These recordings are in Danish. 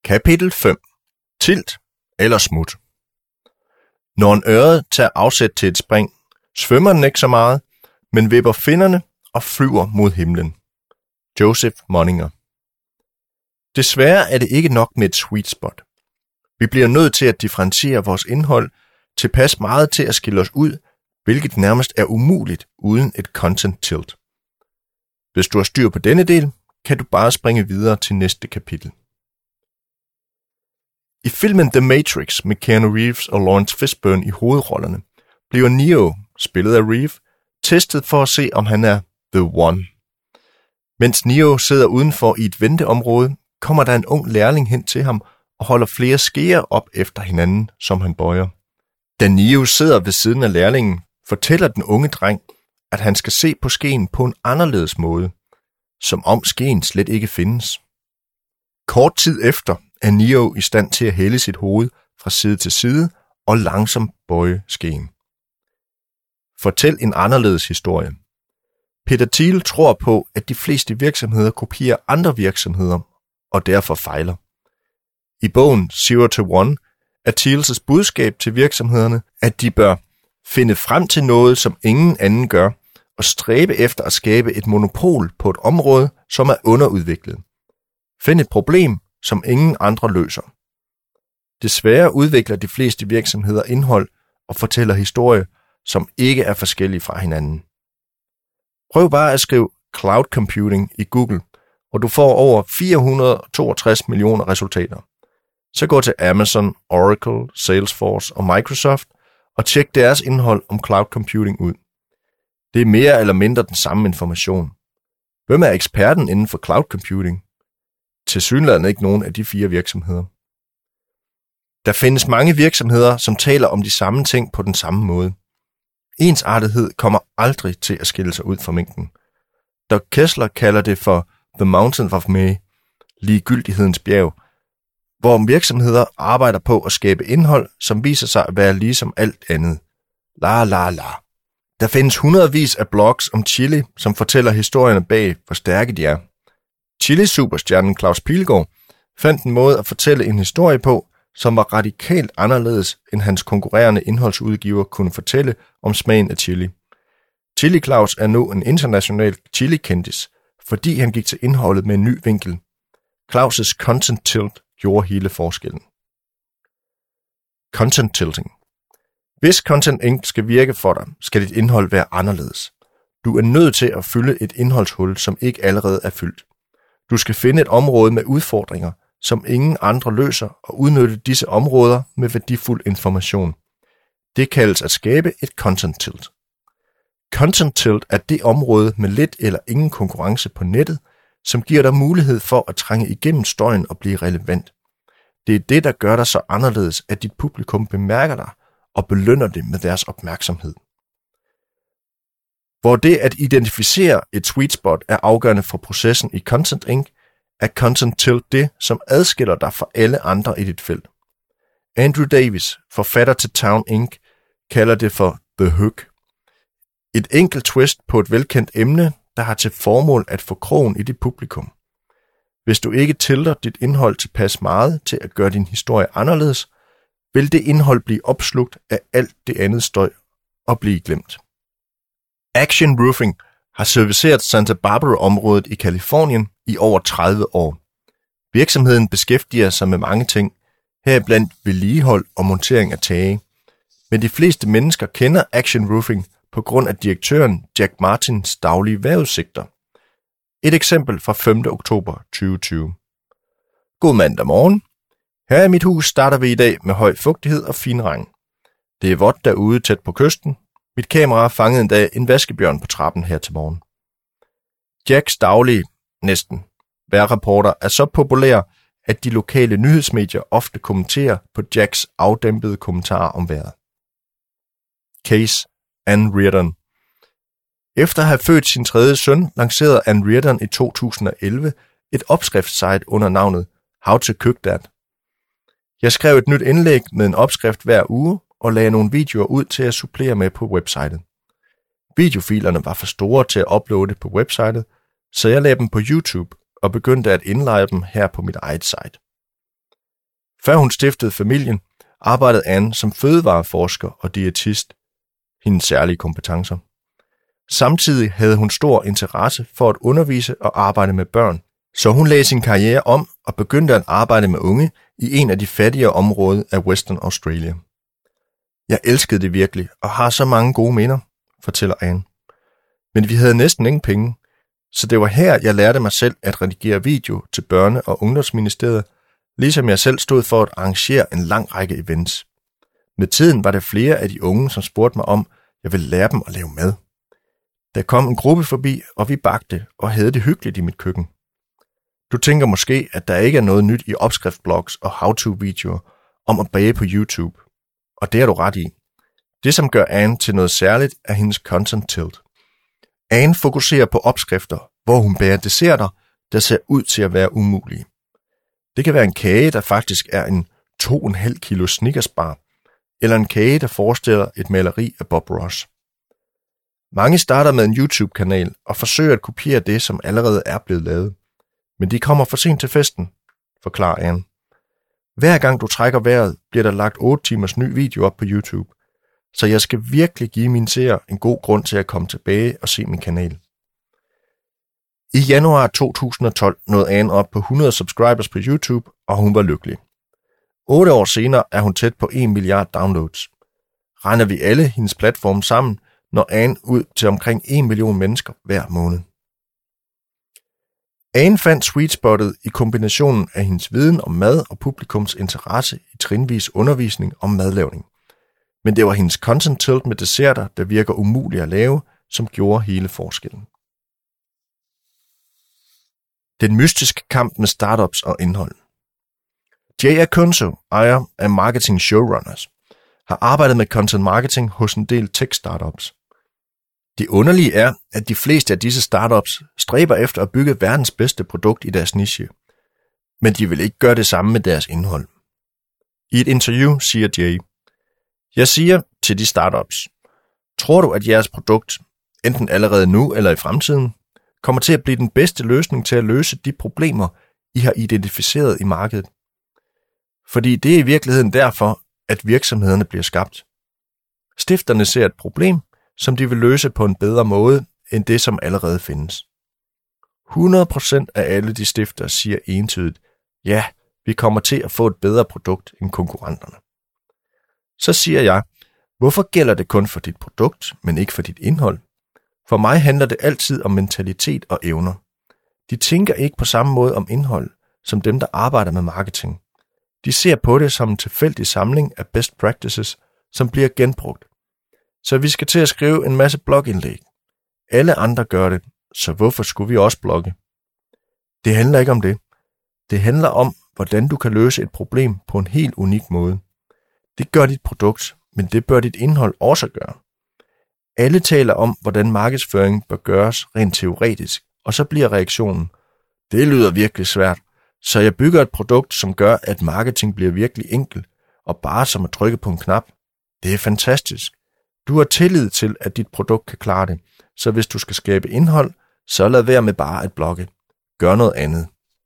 Kapitel 5. Tilt eller smut. Når en ørred tager afsæt til et spring, svømmer den ikke så meget, men vipper finnerne og flyver mod himlen. Joseph Moninger. Desværre er det ikke nok med et sweet spot. Vi bliver nødt til at differentiere vores indhold tilpas meget til at skille os ud, hvilket nærmest er umuligt uden et content tilt. Hvis du har styr på denne del, kan du bare springe videre til næste kapitel. I filmen The Matrix med Keanu Reeves og Lawrence Fishburne i hovedrollerne, bliver Neo, spillet af Reeves, testet for at se, om han er The One. Mens Neo sidder udenfor i et venteområde, kommer der en ung lærling hen til ham og holder flere skeer op efter hinanden, som han bøjer. Da Neo sidder ved siden af lærlingen, fortæller den unge dreng, at han skal se på skeen på en anderledes måde, som om skeen slet ikke findes. Kort tid efter er Neo i stand til at hælde sit hoved fra side til side og langsomt bøje skeen. Fortæl en anderledes historie. Peter Thiel tror på, at de fleste virksomheder kopierer andre virksomheder og derfor fejler. I bogen Zero to One er Thiels' budskab til virksomhederne, at de bør finde frem til noget, som ingen anden gør, og stræbe efter at skabe et monopol på et område, som er underudviklet. Find et problem, som ingen andre løser. Desværre udvikler de fleste virksomheder indhold og fortæller historier, som ikke er forskellige fra hinanden. Prøv bare at skrive cloud computing i Google, og du får over 462 millioner resultater. Så gå til Amazon, Oracle, Salesforce og Microsoft og tjek deres indhold om cloud computing ud. Det er mere eller mindre den samme information. Hvem er eksperten inden for cloud computing? Tilsyneladende ikke nogen af de 4 virksomheder. Der findes mange virksomheder, som taler om de samme ting på den samme måde. Ensartethed kommer aldrig til at skille sig ud fra mængden. Doug Kessler kalder det for The Mountain of May, ligegyldighedens bjerg, hvor virksomheder arbejder på at skabe indhold, som viser sig at være ligesom alt andet. La la la. Der findes hundredvis af blogs om chili, som fortæller historierne bag, hvor stærke de er. Chili-superstjernen Claus Pilgaard fandt en måde at fortælle en historie på, som var radikalt anderledes, end hans konkurrerende indholdsudgiver kunne fortælle om smagen af chili. Chili Claus er nu en international chili-kendis, fordi han gik til indholdet med en ny vinkel. Claus' content tilt gjorde hele forskellen. Content tilting. Hvis Content Inc. skal virke for dig, skal dit indhold være anderledes. Du er nødt til at fylde et indholdshul, som ikke allerede er fyldt. Du skal finde et område med udfordringer, som ingen andre løser, og udnytte disse områder med værdifuld information. Det kaldes at skabe et content tilt. Content tilt er det område med lidt eller ingen konkurrence på nettet, som giver dig mulighed for at trænge igennem støjen og blive relevant. Det er det, der gør dig så anderledes, at dit publikum bemærker dig og belønner det med deres opmærksomhed. Hvor det at identificere et sweet spot er afgørende for processen i Content Inc., er Content Tilt det, som adskiller dig fra alle andre i dit felt. Andrew Davis, forfatter til Town Inc., kalder det for The Hook. Et enkelt twist på et velkendt emne, der har til formål at få krogen i dit publikum. Hvis du ikke tilter dit indhold tilpas meget til at gøre din historie anderledes, vil det indhold blive opslugt af alt det andet støj og blive glemt. Action Roofing har serviceret Santa Barbara-området i Californien i over 30 år. Virksomheden beskæftiger sig med mange ting, heriblandt vedligehold og montering af tage. Men de fleste mennesker kender Action Roofing på grund af direktøren Jack Martins daglige vejrudsigter. Et eksempel fra 5. oktober 2020. God mandag morgen. Her i mit hus starter vi i dag med høj fugtighed og fin regn. Det er vådt derude tæt på kysten. Mit kamera fangede en dag en vaskebjørn på trappen her til morgen. Jacks daglige, næsten, vejrrapporter er så populære, at de lokale nyhedsmedier ofte kommenterer på Jacks afdæmpede kommentarer om vejret. Case Ann Reardon. Efter at have født sin 3. søn, lancerede Ann Reardon i 2011 et opskriftssite under navnet How to Cook That. Jeg skrev et nyt indlæg med en opskrift hver uge og lagde nogle videoer ud til at supplere med på websitet. Videofilerne var for store til at uploade på websitet, så jeg lagde dem på YouTube og begyndte at indleje dem her på mit eget site. Før hun stiftede familien, arbejdede Anne som fødevareforsker og diætist, hendes særlige kompetencer. Samtidig havde hun stor interesse for at undervise og arbejde med børn, så hun lagde sin karriere om og begyndte at arbejde med unge i en af de fattigere områder af Western Australia. Jeg elskede det virkelig og har så mange gode minder, fortæller Anne. Men vi havde næsten ingen penge, så det var her, jeg lærte mig selv at redigere video til Børne- og Ungdomsministeriet, ligesom jeg selv stod for at arrangere en lang række events. Med tiden var der flere af de unge, som spurgte mig om, jeg ville lære dem at lave mad. Der kom en gruppe forbi, og vi bagte og havde det hyggeligt i mit køkken. Du tænker måske, at der ikke er noget nyt i opskriftblogs og how-to-videoer om at bage på YouTube. Og det er du ret i. Det, som gør Anne til noget særligt, er hendes content tilt. Anne fokuserer på opskrifter, hvor hun bager desserter, der ser ud til at være umulige. Det kan være en kage, der faktisk er en 2,5 kilo Snickersbar, eller en kage, der forestiller et maleri af Bob Ross. Mange starter med en YouTube-kanal og forsøger at kopiere det, som allerede er blevet lavet. Men de kommer for sent til festen, forklarer Anne. Hver gang du trækker vejret, bliver der lagt 8 timers ny video op på YouTube, så jeg skal virkelig give mine seere en god grund til at komme tilbage og se min kanal. I januar 2012 nåede Anne op på 100 subscribers på YouTube, og hun var lykkelig. 8 år senere er hun tæt på 1 milliard downloads. Regner vi alle hendes platforme sammen, når Anne ud til omkring 1 million mennesker hver måned. Anne fandt sweet spottet i kombinationen af hendes viden om mad og publikums interesse i trinvis undervisning om madlavning. Men det var hendes content tilt med desserter, der virker umuligt at lave, som gjorde hele forskellen. Den mystiske kamp med startups og indhold. Jay Akunso, ejer af Marketing Showrunners, har arbejdet med content marketing hos en del tech-startups. Det underlige er, at de fleste af disse startups stræber efter at bygge verdens bedste produkt i deres niche, men de vil ikke gøre det samme med deres indhold. I et interview siger Jay, jeg siger til de startups, tror du, at jeres produkt, enten allerede nu eller i fremtiden, kommer til at blive den bedste løsning til at løse de problemer, I har identificeret i markedet? Fordi det er i virkeligheden derfor, at virksomhederne bliver skabt. Stifterne ser et problem, som de vil løse på en bedre måde, end det, som allerede findes. 100% af alle de stiftere siger entydigt, ja, vi kommer til at få et bedre produkt end konkurrenterne. Så siger jeg, hvorfor gælder det kun for dit produkt, men ikke for dit indhold? For mig handler det altid om mentalitet og evner. De tænker ikke på samme måde om indhold, som dem, der arbejder med marketing. De ser på det som en tilfældig samling af best practices, som bliver genbrugt. Så vi skal til at skrive en masse blogindlæg. Alle andre gør det, så hvorfor skulle vi også blogge? Det handler ikke om det. Det handler om, hvordan du kan løse et problem på en helt unik måde. Det gør dit produkt, men det bør dit indhold også gøre. Alle taler om, hvordan markedsføring bør gøres rent teoretisk, og så bliver reaktionen, det lyder virkelig svært, så jeg bygger et produkt, som gør, at marketing bliver virkelig enkel, og bare som at trykke på en knap. Det er fantastisk. Du har tillid til, at dit produkt kan klare det, så hvis du skal skabe indhold, så lad være med bare at blogge. Gør noget andet.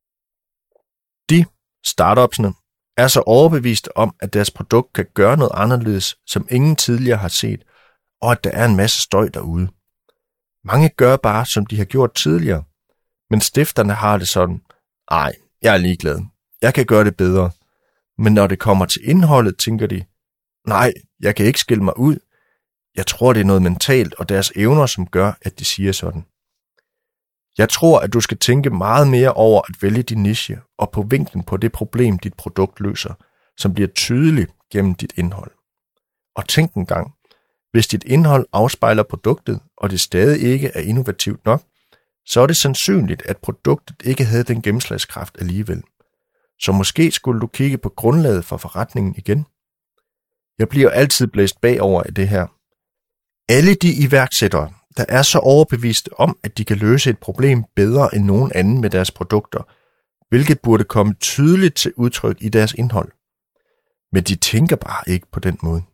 De, startupsene, er så overbeviste om, at deres produkt kan gøre noget anderledes, som ingen tidligere har set, og at der er en masse støj derude. Mange gør bare, som de har gjort tidligere, men stifterne har det sådan, ej, jeg er ligeglad, jeg kan gøre det bedre. Men når det kommer til indholdet, tænker de, nej, jeg kan ikke skille mig ud. Jeg tror, det er noget mentalt og deres evner, som gør, at de siger sådan. Jeg tror, at du skal tænke meget mere over at vælge din niche og på vinklen på det problem, dit produkt løser, som bliver tydeligt gennem dit indhold. Og tænk en gang, hvis dit indhold afspejler produktet, og det stadig ikke er innovativt nok, så er det sandsynligt, at produktet ikke havde den gennemslagskraft alligevel. Så måske skulle du kigge på grundlaget for forretningen igen. Jeg bliver altid blæst bagover af det her. Alle de iværksættere, der er så overbeviste om, at de kan løse et problem bedre end nogen anden med deres produkter, hvilket burde komme tydeligt til udtryk i deres indhold. Men de tænker bare ikke på den måde.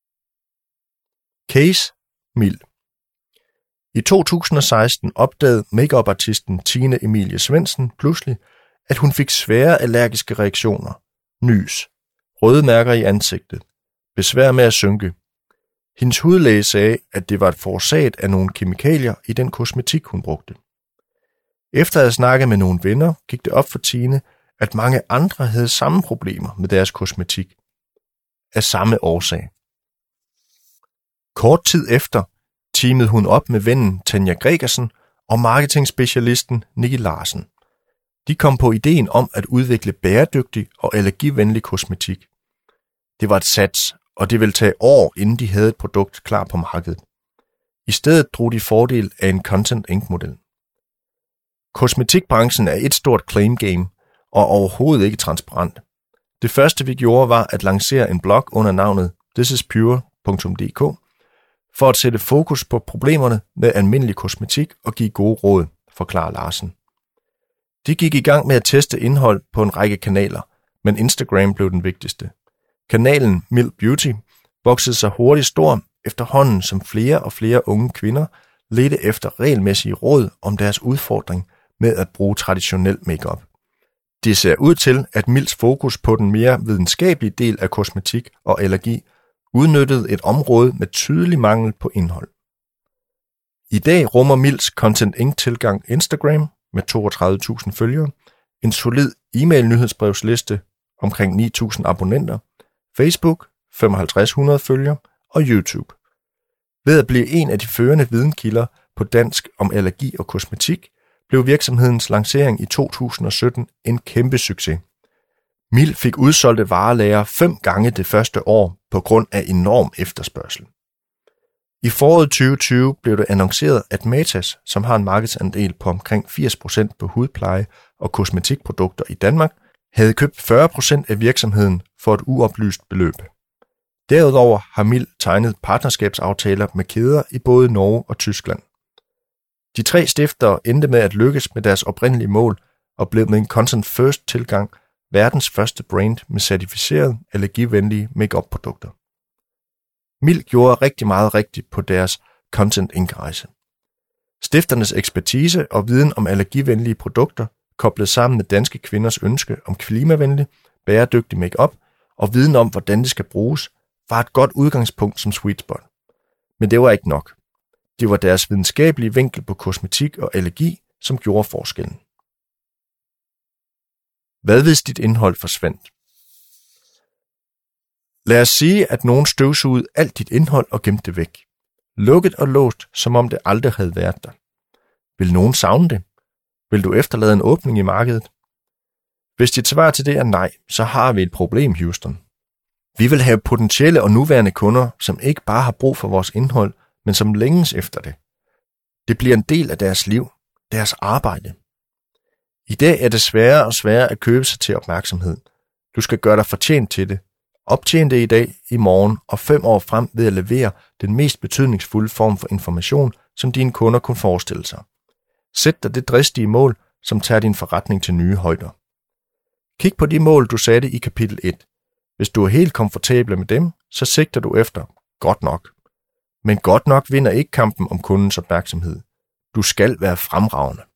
Case Mild. I 2016 opdagede make-up-artisten Tine Emilie Svendsen pludselig, at hun fik svære allergiske reaktioner, nys, røde mærker i ansigtet, besvær med at synke. Hendes hudlæge sagde, at det var forårsaget af nogle kemikalier i den kosmetik, hun brugte. Efter at have snakket med nogle venner, gik det op for Tine, at mange andre havde samme problemer med deres kosmetik. Af samme årsag. Kort tid efter teamede hun op med vennen Tanja Gregersen og marketingspecialisten Nikki Larsen. De kom på ideen om at udvikle bæredygtig og allergivenlig kosmetik. Det var et sats, og det ville tage år, inden de havde et produkt klar på markedet. I stedet drog de fordel af en Content Inc-model. Kosmetikbranchen er et stort claim game og overhovedet ikke transparent. Det første vi gjorde var at lancere en blog under navnet thisispure.dk for at sætte fokus på problemerne med almindelig kosmetik og give gode råd, forklarer Larsen. De gik i gang med at teste indhold på en række kanaler, men Instagram blev den vigtigste. Kanalen Mild Beauty voksede sig hurtigt stor efterhånden, som flere og flere unge kvinder ledte efter regelmæssige råd om deres udfordring med at bruge traditionel makeup. Det ser ud til, at Milds fokus på den mere videnskabelige del af kosmetik og allergi udnyttede et område med tydelig mangel på indhold. I dag rummer Milds Content Inc-tilgang Instagram med 32.000 følgere, en solid e-mail-nyhedsbrevsliste omkring 9.000 abonnenter, Facebook 5.500 følgere og YouTube. Ved at blive en af de førende videnskilder på dansk om allergi og kosmetik, blev virksomhedens lancering i 2017 en kæmpe succes. Mild fik udsolgte varelager 5 gange det første år på grund af enorm efterspørgsel. I foråret 2020 blev det annonceret, at Matas, som har en markedsandel på omkring 80% på hudpleje og kosmetikprodukter i Danmark, havde købt 40% af virksomheden for et uoplyst beløb. Derudover har Mild tegnet partnerskabsaftaler med kæder i både Norge og Tyskland. De 3 stiftere endte med at lykkes med deres oprindelige mål og blev med en Content First tilgang verdens første brand med certificerede allergivenlige make-up-produkter. Mild gjorde rigtig meget rigtigt på deres Content Inc-rejse. Stifternes ekspertise og viden om allergivenlige produkter koblet sammen med danske kvinders ønske om klimavenlig, bæredygtig make-up og viden om, hvordan det skal bruges, var et godt udgangspunkt som sweet spot. Men det var ikke nok. Det var deres videnskabelige vinkel på kosmetik og allergi, som gjorde forskellen. Hvad hvis dit indhold forsvandt? Lad os sige, at nogen støvsugede alt dit indhold og gemte det væk. Lukket og låst, som om det aldrig havde været der. Vil nogen savne det? Vil du efterlade en åbning i markedet? Hvis dit svar til det er nej, så har vi et problem, Houston. Vi vil have potentielle og nuværende kunder, som ikke bare har brug for vores indhold, men som længes efter det. Det bliver en del af deres liv, deres arbejde. I dag er det sværere og sværere at købe sig til opmærksomhed. Du skal gøre dig fortjent til det. Optjen det i dag, i morgen og 5 år frem ved at levere den mest betydningsfulde form for information, som dine kunder kunne forestille sig. Sæt dig det dristige mål, som tager din forretning til nye højder. Kig på de mål, du satte i kapitel 1. Hvis du er helt komfortabel med dem, så sigter du efter godt nok. Men godt nok vinder ikke kampen om kundens opmærksomhed. Du skal være fremragende.